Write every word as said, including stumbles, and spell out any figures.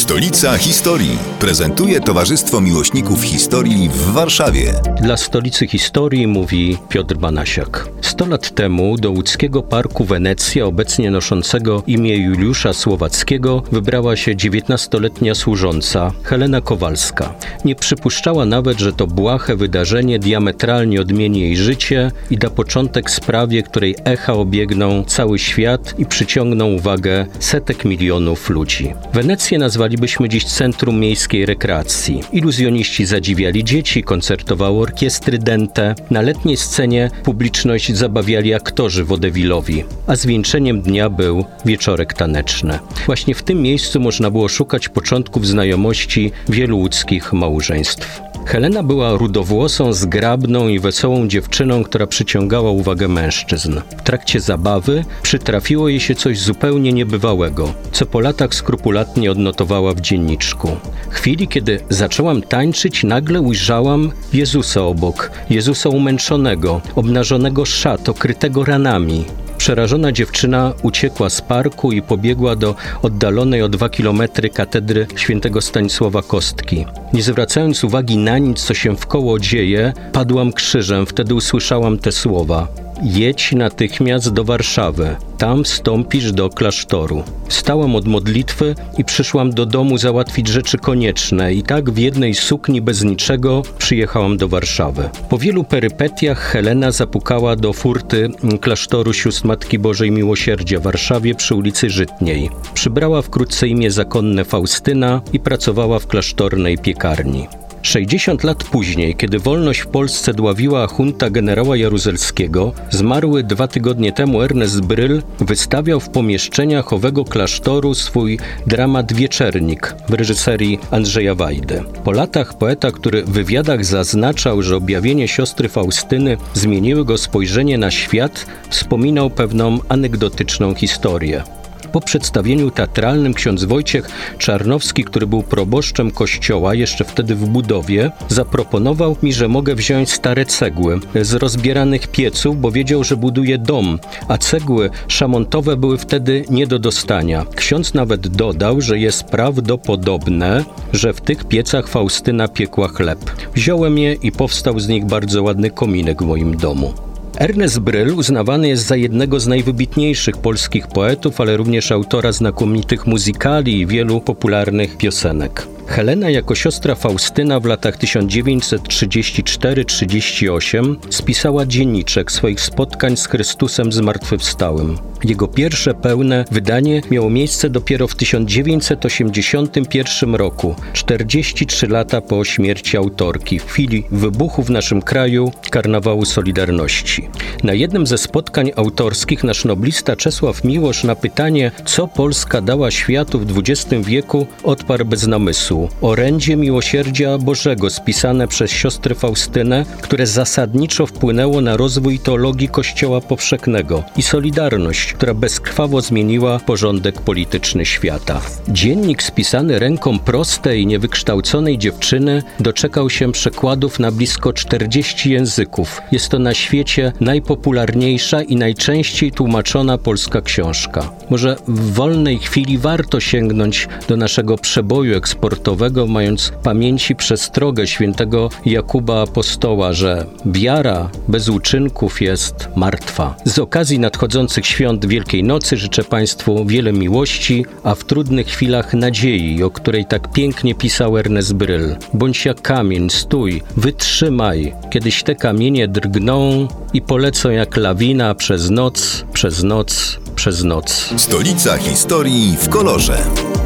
Stolica Historii prezentuje Towarzystwo Miłośników Historii w Warszawie. Dla Stolicy Historii mówi Piotr Banasiak. Sto lat temu do łódzkiego parku Wenecja, obecnie noszącego imię Juliusza Słowackiego, wybrała się dziewiętnastoletnia służąca Helena Kowalska. Nie przypuszczała nawet, że to błahe wydarzenie diametralnie odmieni jej życie i da początek sprawie, której echa obiegną cały świat i przyciągną uwagę setek milionów ludzi. Wenecję nazwalibyśmy dziś centrum miejskiej rekreacji. Iluzjoniści zadziwiali dzieci, koncertowały orkiestry dente. Na letniej scenie publiczność zabawiali aktorzy waudevillowi, a zwieńczeniem dnia był wieczorek taneczny. Właśnie w tym miejscu można było szukać początków znajomości wielu łódzkich małżeństw. Helena była rudowłosą, zgrabną i wesołą dziewczyną, która przyciągała uwagę mężczyzn. W trakcie zabawy przytrafiło jej się coś zupełnie niebywałego, co po latach skrupulatnie odnotowała w dzienniczku. W chwili, kiedy zaczęłam tańczyć, nagle ujrzałam Jezusa obok, Jezusa umęczonego, obnażonego szat, okrytego ranami. Przerażona dziewczyna uciekła z parku i pobiegła do oddalonej o dwa kilometry katedry świętego Stanisława Kostki. Nie zwracając uwagi na nic, co się wkoło dzieje, padłam krzyżem. Wtedy usłyszałam te słowa: jedź natychmiast do Warszawy, tam wstąpisz do klasztoru. Wstałam od modlitwy i przyszłam do domu załatwić rzeczy konieczne i tak w jednej sukni bez niczego przyjechałam do Warszawy. Po wielu perypetiach Helena zapukała do furty klasztoru sióstr Matki Bożej Miłosierdzia w Warszawie przy ulicy Żytniej. Przybrała wkrótce imię zakonne Faustyna i pracowała w klasztornej piekarni. sześćdziesiąt lat później, kiedy wolność w Polsce dławiła junta generała Jaruzelskiego, zmarły dwa tygodnie temu Ernest Bryl wystawiał w pomieszczeniach owego klasztoru swój dramat Wieczernik w reżyserii Andrzeja Wajdy. Po latach poeta, który w wywiadach zaznaczał, że objawienie siostry Faustyny zmieniły go spojrzenie na świat, wspominał pewną anegdotyczną historię. Po przedstawieniu teatralnym ksiądz Wojciech Czarnowski, który był proboszczem kościoła, jeszcze wtedy w budowie, zaproponował mi, że mogę wziąć stare cegły z rozbieranych pieców, bo wiedział, że buduje dom, a cegły szamontowe były wtedy nie do dostania. Ksiądz nawet dodał, że jest prawdopodobne, że w tych piecach Faustyna piekła chleb. Wziąłem je i powstał z nich bardzo ładny kominek w moim domu. Ernest Bryl uznawany jest za jednego z najwybitniejszych polskich poetów, ale również autora znakomitych muzykali i wielu popularnych piosenek. Helena jako siostra Faustyna w latach tysiąc dziewięćset trzydziesty czwarty trzydziesty ósmy spisała dzienniczek swoich spotkań z Chrystusem zmartwychwstałym. Jego pierwsze pełne wydanie miało miejsce dopiero w tysiąc dziewięćset osiemdziesiątym pierwszym roku, czterdzieści trzy lata po śmierci autorki, w chwili wybuchu w naszym kraju Karnawału Solidarności. Na jednym ze spotkań autorskich nasz noblista Czesław Miłosz na pytanie, co Polska dała światu w dwudziestym wieku, odparł bez namysłu: orędzie miłosierdzia Bożego spisane przez siostrę Faustynę, które zasadniczo wpłynęło na rozwój teologii Kościoła powszechnego i Solidarność, która bezkrwawo zmieniła porządek polityczny świata. Dziennik spisany ręką prostej i niewykształconej dziewczyny doczekał się przekładów na blisko czterdzieści języków. Jest to na świecie najpopularniejsza i najczęściej tłumaczona polska książka. Może w wolnej chwili warto sięgnąć do naszego przeboju eksportowego, mając w pamięci przestrogę świętego Jakuba Apostoła, że wiara bez uczynków jest martwa. Z okazji nadchodzących świąt Wielkiej Nocy życzę Państwu wiele miłości, a w trudnych chwilach nadziei, o której tak pięknie pisał Ernest Bryl. Bądź jak kamień, stój, wytrzymaj, kiedyś te kamienie drgną i polecą jak lawina przez noc, przez noc, przez noc. Stolica Historii w kolorze.